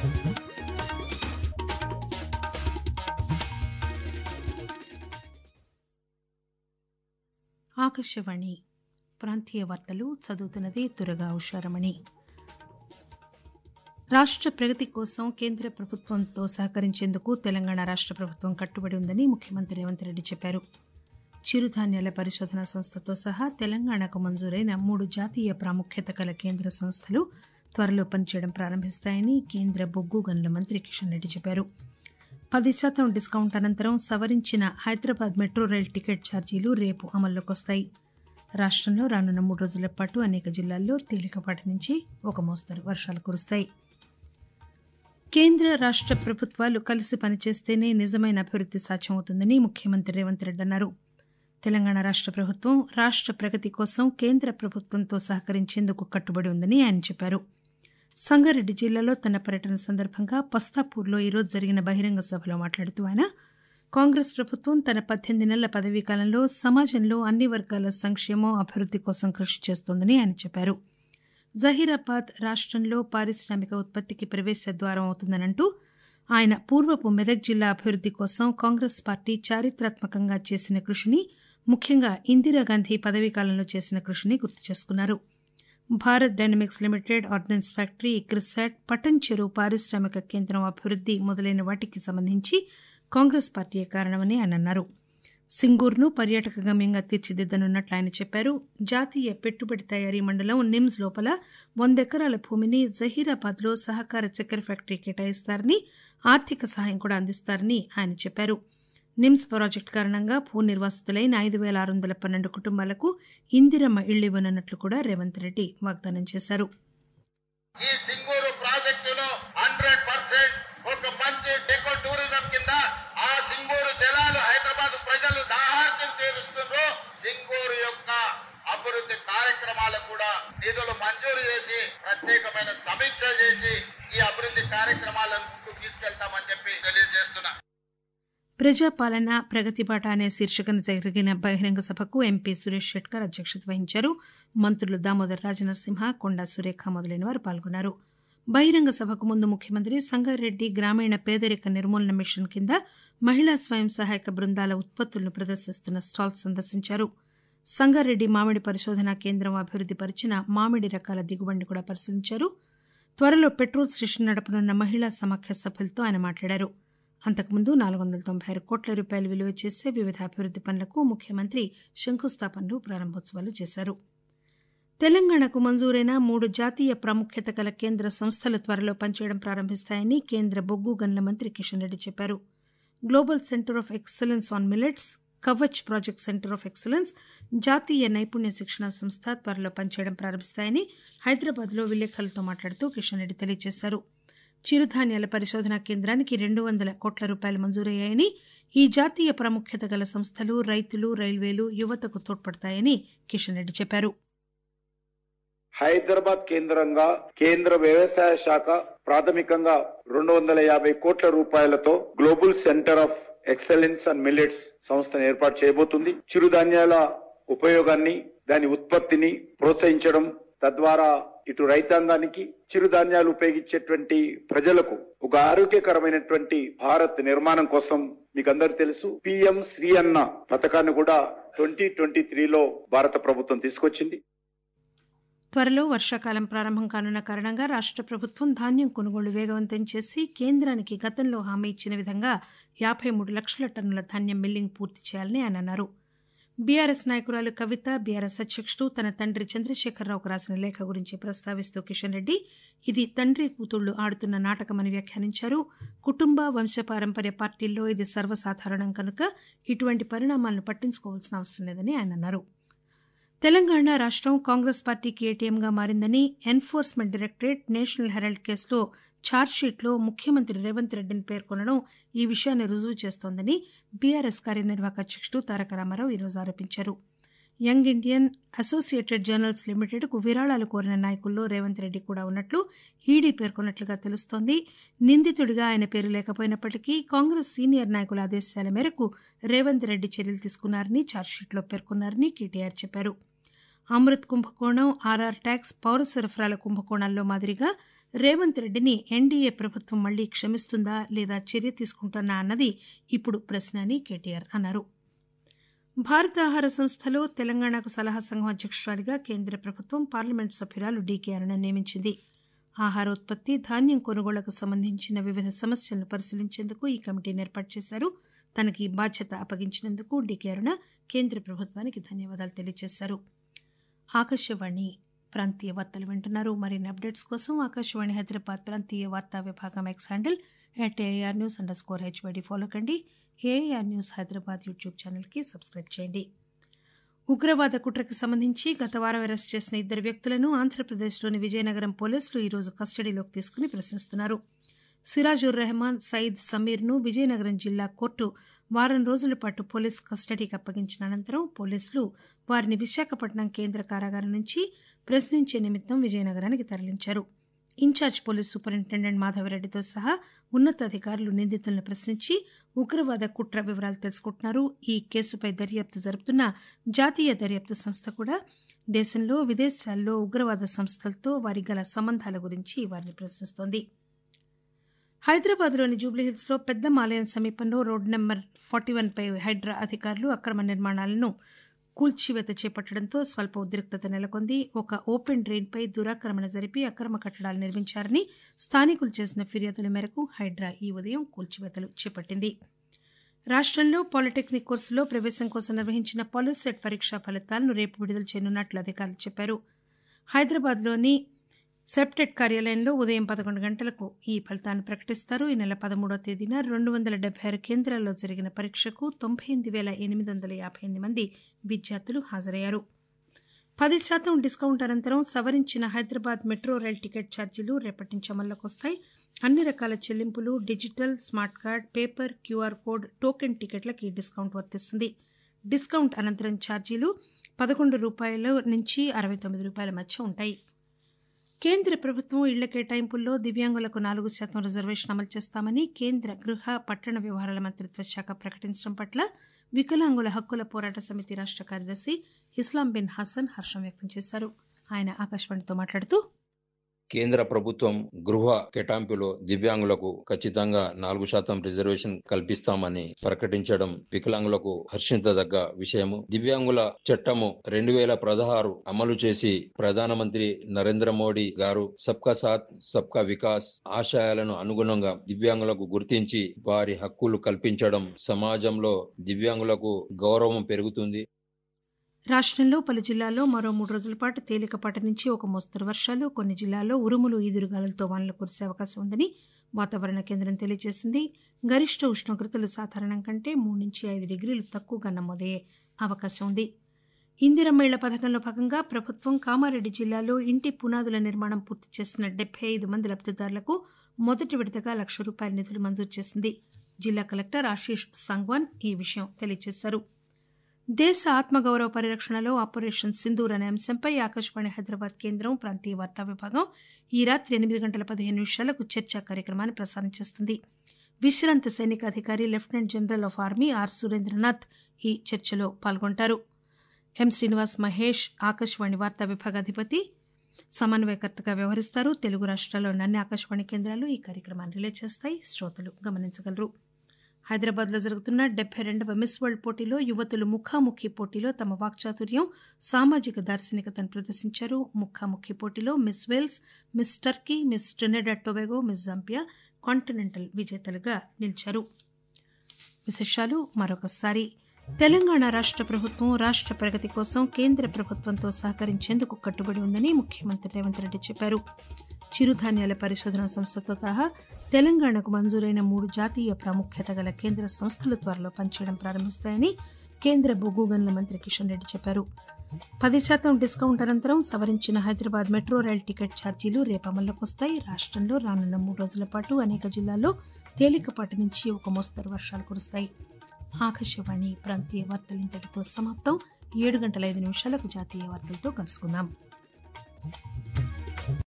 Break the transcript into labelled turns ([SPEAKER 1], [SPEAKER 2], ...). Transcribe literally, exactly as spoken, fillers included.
[SPEAKER 1] ఆకాశవాణి ప్రాంతీయ వార్తలు చదువుతున్నది దుర్గా ఉషారమణి. రాష్ట ప్రగతి కోసం కేంద్ర ప్రభుత్వంతో సహకరించేందుకు తెలంగాణ రాష్ట ప్రభుత్వం కట్టుబడి ఉందని ముఖ్యమంత్రి రేవంత్ రెడ్డి చెప్పారు. చిరుధాన్యాల పరిశోధనా సంస్థతో సహా తెలంగాణకు మంజూరైన మూడు జాతీయ ప్రాముఖ్యత గల కేంద్ర సంస్థలు త్వరలో పనిచేయడం ప్రారంభిస్తాయని కేంద్ర బొగ్గు గనుల మంత్రి కిషన్ రెడ్డి చెప్పారు. పది శాతం డిస్కౌంట్ అనంతరం సవరించిన హైదరాబాద్ మెట్రో రైలు టికెట్ ఛార్జీలు రేపు అమల్లోకి వస్తాయి. రాష్టంలో రానున్న మూడు రోజుల పాటు అనేక జిల్లాల్లో తేలికపాటి నుంచి ఒక మోస్తరు వర్షాలు కురుస్తాయి. కేంద్ర రాష్ట ప్రభుత్వాలు కలిసి పనిచేస్తేనే నిజమైన అభివృద్ది సాధ్యమవుతుందని ముఖ్యమంత్రి రేవంత్ రెడ్డి అన్నారు. తెలంగాణ రాష్ట ప్రభుత్వం రాష్ట ప్రగతి కోసం కేంద్ర ప్రభుత్వంతో సహకరించేందుకు కట్టుబడి ఉందని ఆయన చెప్పారు. సంగారెడ్డి జిల్లాలో తన పర్యటన సందర్భంగా పస్తాపూర్లో ఈరోజు జరిగిన బహిరంగ సభలో మాట్లాడుతూ ఆయన కాంగ్రెస్ ప్రభుత్వం తన పద్దెనిమిది నెలల పదవీ కాలంలో సమాజంలో అన్ని వర్గాల సంక్షేమం అభివృద్ది కోసం కృషి చేస్తోందని ఆయన చెప్పారు. జహీరాబాద్ రాష్టంలో పారిశ్రామిక ఉత్పత్తికి ప్రవేశ ద్వారం అవుతుందనంటూ ఆయన పూర్వపు మెదక్ జిల్లా అభివృద్ది కోసం కాంగ్రెస్ పార్టీ చారిత్రాత్మకంగా చేసిన కృషిని, ముఖ్యంగా ఇందిరాగాంధీ పదవీ కాలంలో చేసిన కృషిని గుర్తు చేసుకున్నారు. Bharat Dynamics Limited, ordnance factory, ICRISAT, Patancheru పారిశ్రామిక కేంద్రం అభివృద్ది మొదలైన వాటికి సంబంధించి కాంగ్రెస్ పార్టీయే కారణమని ఆయన అన్నారు. సింగూరును పర్యాటక గమ్యంగా తీర్చిదిద్దనున్నట్లు ఆయన చెప్పారు. జాతీయ పెట్టుబడి తయారీ మండలం నిమ్స్ లోపల వంద ఎకరాల భూమిని జహీరాబాద్ లో సహకార చక్కెర ఫ్యాక్టరీ కేటాయిస్తారని, ఆర్థిక సహాయం కూడా అందిస్తారని ఆయన చెప్పారు. నిమ్స్ ప్రాజెక్టు కారణంగా భూ నిర్వాసితులైన ఐదు పేల ఆరు వందల పన్నెండు కుటుంబాలకు ఇందిరమ్మ ఇళ్లు ఇవ్వనున్నట్లు కూడా రేవంత్ రెడ్డి వాగ్దానం చేశారు.
[SPEAKER 2] ఈ సింగూరు ప్రాజెక్టులో హండ్రెడ్ పర్సెంట్ ఒక మంచి డెకో టూరిజం కింద ఆ సింగూరు జలాలు హైదరాబాద్ ప్రజలు దాహార్తిని తీరుస్తుండ్రు. సింగూరు యొక్క అభివృద్ధి కార్యక్రమాలకు కూడా నిధులు మంజూరు చేసి ప్రత్యేకమైన సమీక్ష చేసి ఈ అభివృద్ధి కార్యక్రమాలను ముందుకు తీసుకెళ్తామని చెప్పి తెలియజేస్తున్నా.
[SPEAKER 1] ప్రజాపాలన ప్రగతి బాట అనే శీర్షికన జరిగిన బహిరంగ సభకు ఎంపీ సురేష్ షెట్కర్ అధ్యక్షత వహించారు. మంత్రులు దామోదర్ రాజనరసింహ, కొండా సురేఖ మొదలైన వారు పాల్గొన్నారు. బహిరంగ సభకు ముందు ముఖ్యమంత్రి సంగారెడ్డి గ్రామీణ పేదరిక నిర్మూలన మిషన్ కింద మహిళా స్వయం సహాయక బృందాల ఉత్పత్తులను ప్రదర్శిస్తున్న స్టాల్స్ సందర్శించారు. సంగారెడ్డి మామిడి పరిశోధనా కేంద్రం అభివృద్ది పరిచిన మామిడి రకాల దిగుబడిని కూడా పరిశీలించారు. త్వరలో పెట్రోల్ స్టేషన్ నడపనున్న మహిళా సమాఖ్య సభ్యులతో ఆయన మాట్లాడారు. అంతకుముందు నాలుగు వందల తొంభై ఆరు కోట్ల రూపాయలు విలువ చేసే వివిధ అభివృద్ది పనులకు ముఖ్యమంత్రి శంకుస్థాపనలు, ప్రారంభోత్సవాలు చేశారు. తెలంగాణకు మంజూరైన మూడు జాతీయ ప్రాముఖ్యత గల కేంద్ర సంస్థలు త్వరలో పనిచేయడం ప్రారంభిస్తాయని కేంద్ర బొగ్గు గనుల మంత్రి కిషన్ రెడ్డి చెప్పారు. Global centre of excellence on millets, Kavach project centre of excellence, జాతీయ నైపుణ్య శిక్షణ సంస్థ త్వరలో పనిచేయడం ప్రారంభిస్తాయని హైదరాబాద్లో విలేకరులతో మాట్లాడుతూ కిషన్ రెడ్డి తెలియజేశారు. చిరుధాన్యాల పరిశోధనా కేంద్రానికి రెండు వందల కోట్ల రూపాయలు మంజూరయ్యాయని, ఈ జాతీయ ప్రాముఖ్యత గల సంస్థలు రైతులు, రైల్వేలు, యువతకు తోడ్పడతాయని కిషన్ రెడ్డి చెప్పారు.
[SPEAKER 3] హైదరాబాద్ కేంద్రంగా కేంద్ర వ్యవసాయ శాఖ ప్రాథమికంగా రెండు వందల యాభై కోట్ల రూపాయలతో global centre of excellence and millets సంస్థను ఏర్పాటు చేయబోతుంది. చిరుధాన్యాల ఉపయోగాన్ని, దాని ఉత్పత్తిని ప్రోత్సహించడం, తద్వారా ఇటు రైతాంగానికి, చిరుధాన్యాలు ఉపయోగించేటువంటి ప్రజలకు ఒక ఆరోగ్యకరమైనటువంటి భారత్ నిర్మాణం కోసం మీకు అందరు తెలుసు పిఎం శ్రీ అన్న పథకాన్ని కూడా ట్వంటీ ట్వంటీ త్రీలో భారత ప్రభుత్వం తీసుకొచ్చింది.
[SPEAKER 1] త్వరలో వర్షాకాలం ప్రారంభం కానున్న కారణంగా రాష్ట ప్రభుత్వం ధాన్యం కొనుగోళ్లు వేగవంతం చేసి కేంద్రానికి గతంలో హామీ ఇచ్చిన విధంగా యాభై మూడు లక్షల టన్నుల ధాన్యం మిల్లింగ్ పూర్తి చేయాలని ఆయన అన్నారు. బీఆర్ఎస్ నాయకురాలు కవిత బీఆర్ఎస్ అధ్యక్షుడు తన తండ్రి చంద్రశేఖరరావుకు రాసిన లేఖ గురించి ప్రస్తావిస్తూ కిషన్ రెడ్డి ఇది తండ్రి కూతుళ్లు ఆడుతున్న నాటకమని వ్యాఖ్యానించారు. కుటుంబ వంశపారంపర్య పార్టీల్లో ఇది సర్వసాధారణం కనుక ఇటువంటి పరిణామాలను పట్టించుకోవాల్సిన అవసరం లేదని ఆయన అన్నారు. తెలంగాణ రాష్టం కాంగ్రెస్ పార్టీకి ఏటీఎంగా మారిందని ఎన్ఫోర్స్మెంట్ డైరెక్టరేట్ నేషనల్ హెరాల్డ్ కేసులో ఛార్జ్షీట్లో ముఖ్యమంత్రి రేవంత్ రెడ్డిని పేర్కొనడం ఈ విషయాన్ని రుజువు చేస్తోందని బీఆర్ఎస్ కార్యనిర్వాహక అధ్యక్షుడు తారక రామారావు ఈరోజు ఆరోపించారు. యంగ్ ఇండియన్, అసోసియేటెడ్ జర్నల్స్ లిమిటెడ్కు విరాళాలు కోరిన నాయకుల్లో రేవంత్ రెడ్డి కూడా ఉన్నట్లు ఈడీ పేర్కొన్నట్లుగా తెలుస్తోంది. నిందితుడిగా ఆయన పేరు లేకపోయినప్పటికీ కాంగ్రెస్ సీనియర్ నాయకుల ఆదేశాల మేరకు రేవంత్ రెడ్డి చర్యలు తీసుకున్నారని ఛార్జ్షీట్లో పేర్కొన్నారని కేటీఆర్ చెప్పారు. అమృత్ కుంభకోణం, ఆర్ఆర్ ట్యాక్స్, పౌర సరఫరాల కుంభకోణాల్లో మాదిరిగా రేవంత్ రెడ్డిని ఎన్డీఏ ప్రభుత్వం మళ్లీ క్షమిస్తుందా లేదా చర్య తీసుకుంటుందా అన్నది ఇప్పుడు ప్రశ్న అని కేటీఆర్ అన్నారు. భారత ఆహార సంస్థలో తెలంగాణకు సలహా సంఘం అధ్యక్షురాలిగా కేంద్ర ప్రభుత్వం పార్లమెంటు సభ్యురాలు డీకే అరుణ నియమించింది. ఆహారోత్పత్తి, ధాన్యం కొనుగోళ్లకు సంబంధించిన వివిధ సమస్యలను పరిశీలించేందుకు ఈ కమిటీని ఏర్పాటు చేశారు. తనకి ఈ బాధ్యత అప్పగించినందుకు డీకే అరుణ కేంద్ర ప్రభుత్వానికి ధన్యవాదాలు తెలియజేశారు. ఆకాశవాణి ప్రాంతీయ వార్తలు వింటున్నారు. మరిన్ని అప్డేట్స్ కోసం ఆకాశవాణి హైదరాబాద్ ప్రాంతీయ వార్తా విభాగం X handle at AR news under score HYD follow కండి. ఏఆర్ న్యూస్ హైదరాబాద్ యూట్యూబ్ ఛానల్కి సబ్స్క్రైబ్ చేయండి. ఉగ్రవాద కుట్రకు సంబంధించి గత వారం అరెస్ట్ చేసిన ఇద్దరు వ్యక్తులను ఆంధ్రప్రదేశ్లోని విజయనగరం పోలీసులు ఈరోజు కస్టడీలోకి తీసుకుని ప్రశ్నిస్తున్నారు. సిరాజుర్ రెహమాన్, సయీద్ సమీర్ను విజయనగరం జిల్లా కోర్టు వారం రోజుల పాటు పోలీసు కస్టడీకి అప్పగించిన అనంతరం పోలీసులు వారిని విశాఖపట్నం కేంద్ర కారాగారం నుంచి ప్రశ్నించే నిమిత్తం విజయనగరానికి తరలించారు. ఇన్ఛార్జ్ పోలీస్ సూపరింటెండెంట్ మాధవరెడ్డితో సహా ఉన్నతాధికారులు నిందితులను ప్రశ్నించి ఉగ్రవాద కుట్ర వివరాలు తెలుసుకుంటున్నారు. ఈ కేసుపై దర్యాప్తు జరుపుతున్న జాతీయ దర్యాప్తు సంస్థ కూడా దేశంలో, విదేశాల్లో ఉగ్రవాద సంస్థలతో వారి గల సంబంధాల గురించి వారిని ప్రశ్నిస్తోంది. హైదరాబాద్లోని జూబ్లీహిల్స్లో పెద్ద మాలయం సమీపంలో రోడ్ నెంబర్ ఫార్టీ వన్ పై హైడ్రా అధికారులు అక్రమ నిర్మాణాలను కూల్చివేత చేపట్టడంతో స్వల్ప ఉద్రిక్తత నెలకొంది. ఒక ఓపెన్ డ్రైన్పై దురాక్రమణ జరిపి అక్రమ కట్టడాలు నిర్మించారని స్థానికులు చేసిన ఫిర్యాదుల మేరకు హైడ్రా ఈ ఉదయం కూల్చివేతలు చేపట్టింది. రాష్టంలో పాలిటెక్నిక్ కోర్సులో ప్రవేశం కోసం నిర్వహించిన పాలిసెట్ పరీక్షా ఫలితాలను రేపు విడుదల చేయనున్నట్లు అధికారులు చెప్పారు. హైదరాబాద్లోని సెప్టెట్ కార్యాలయంలో ఉదయం పదకొండు గంటలకు ఈ ఫలితాన్ని ప్రకటిస్తారు. ఈ నెల పదమూడవ తేదీన రెండు వందల డెబ్బై ఆరు కేంద్రాల్లో జరిగిన పరీక్షకు తొంభై ఎనిమిది వేల ఎనిమిది వందల యాభై ఎనిమిది మంది విద్యార్థులు హాజరయ్యారు. పది శాతం డిస్కౌంట్ అనంతరం సవరించిన హైదరాబాద్ మెట్రో రైల్ టికెట్ ఛార్జీలు రేపటి నుంచి అమల్లోకి వస్తాయి. అన్ని రకాల చెల్లింపులు, digital, smart card, paper, Q R code, token టికెట్లకు ఈ డిస్కౌంట్ వర్తిస్తుంది. డిస్కౌంట్ అనంతరం ఛార్జీలు పదకొండు రూపాయల నుంచి అరవై తొమ్మిది రూపాయల మధ్య ఉంటాయి. కేంద్ర ప్రభుత్వం ఇళ్ల కేటాయింపుల్లో దివ్యాంగులకు నాలుగు శాతం రిజర్వేషన్ అమలు చేస్తామని కేంద్ర గృహ పట్టణ వ్యవహారాల మంత్రిత్వ శాఖ ప్రకటించడం పట్ల వికలాంగుల హక్కుల పోరాట సమితి రాష్ట కార్యదర్శి ఇస్లాం బిన్ హసన్ హర్షం వ్యక్తం చేశారు. ఆయన ఆకాశవాణితో మాట్లాడుతూ,
[SPEAKER 4] కేంద్ర ప్రభుత్వం గృహ కేటాయింపులో దివ్యాంగులకు ఖచ్చితంగా నాలుగు శాతం రిజర్వేషన్ కల్పిస్తామని ప్రకటించడం వికలాంగులకు హర్షించదగ్గ విషయము. దివ్యాంగుల చట్టము రెండు వేల పదహారు అమలు చేసి ప్రధానమంత్రి నరేంద్ర మోడీ గారు సబ్కా సాత్ సబ్కా వికాస్ ఆశయాలను అనుగుణంగా దివ్యాంగులకు గుర్తించి వారి హక్కులు కల్పించడం సమాజంలో దివ్యాంగులకు గౌరవం పెరుగుతుంది.
[SPEAKER 1] రాష్టంలో పలు జిల్లాల్లో మరో మూడు రోజుల పాటు తేలికపాటి నుంచి ఒక మోస్తరు వర్షాలు, కొన్ని జిల్లాల్లో ఉరుములు, ఈదురుగాలులతో వానలు కురిసే అవకాశం ఉందని వాతావరణ కేంద్రం తెలియజేసింది. గరిష్ట ఉష్ణోగ్రతలు సాధారణం కంటే మూడు నుంచి ఐదు డిగ్రీలు తక్కువగా నమోదయ్యే అవకాశం ఉంది. ఇందిరమ్మ ఇళ్ల పథకంలో భాగంగా ప్రభుత్వం కామారెడ్డి జిల్లాలో ఇంటి పునాదుల నిర్మాణం పూర్తి చేసిన డెబ్బై ఐదు మంది లబ్దిదారులకు మొదటి విడతగా లక్ష రూపాయల నిధులు మంజూరు చేసింది. జిల్లా కలెక్టర్ ఆశీష్ సంగ్వాన్ ఈ విషయం తెలియజేశారు. దేశ ఆత్మగౌరవ పరిరక్షణలో ఆపరేషన్ సింధూర్ అనే అంశంపై ఆకాశవాణి హైదరాబాద్ కేంద్రం ప్రాంతీయ వార్తా విభాగం ఈ రాత్రి ఎనిమిది గంటల పదిహేను నిమిషాలకు చర్చా కార్యక్రమాన్ని ప్రసారం చేస్తుంది. విశ్రాంత సైనిక అధికారి lieutenant general of army R Surendranath ఈ చర్చలో పాల్గొంటారు. ఎం శ్రీనివాస్ మహేష్ ఆకాశవాణి వార్తా విభాగాధిపతి సమన్వయకర్తగా వ్యవహరిస్తారు. తెలుగు రాష్ట్రాల్లోని అన్ని ఆకాశవాణి కేంద్రాలు ఈ కార్యక్రమాన్ని రిలే చేస్తాయి. శ్రోతలు గమనించగలరు. హైదరాబాద్లో జరుగుతున్న డెబ్బై రెండవ మిస్ వరల్డ్ పోటీలో యువతులు ముఖాముఖి పోటీలో తమ వాక్చాతుర్యం, సామాజిక దార్శనికతను ప్రదర్శించారు. ముఖాముఖి పోటీలో Miss Wales, Miss Turkey, Miss Trinidad Tobago, Miss Zambia continental విజేతలుగా నిలిచారు. విశేషాలు మరొకసారి. తెలంగాణ రాష్ట ప్రభుత్వం రాష్ట ప్రగతి కోసం కేంద్ర ప్రభుత్వంతో సహకరించేందుకు కట్టుబడి ఉందని ముఖ్యమంత్రి రేవంత్ రెడ్డి చెప్పారు. చిరుధాన్యాల పరిశోధన సంస్థతో సహా తెలంగాణకు మంజూరైన మూడు జాతీయ ప్రాముఖ్యత గల కేంద్ర సంస్థలు త్వరలో పనిచేయడం ప్రారంభిస్తాయని కేంద్ర బొగ్గు గనుల మంత్రి కిషన్ రెడ్డి చెప్పారు. పది శాతం డిస్కౌంట్ అనంతరం సవరించిన హైదరాబాద్ మెట్రో రైల్ టికెట్ ఛార్జీలు రేపు అమల్లోకి వస్తాయి. రాష్టంలో రానున్న మూడు రోజుల పాటు అనేక జిల్లాల్లో తేలికపాటి నుంచి ఒక మోస్తరు వర్షాలు కురుస్తాయి. ఆకాశవాణి ప్రాంతీయ వార్తలు ఇంతటితో సమాప్తం. ఏడు గంటల ఐదు నిమిషాలకు జాతీయ వార్తలతో కలుసుకుందాం.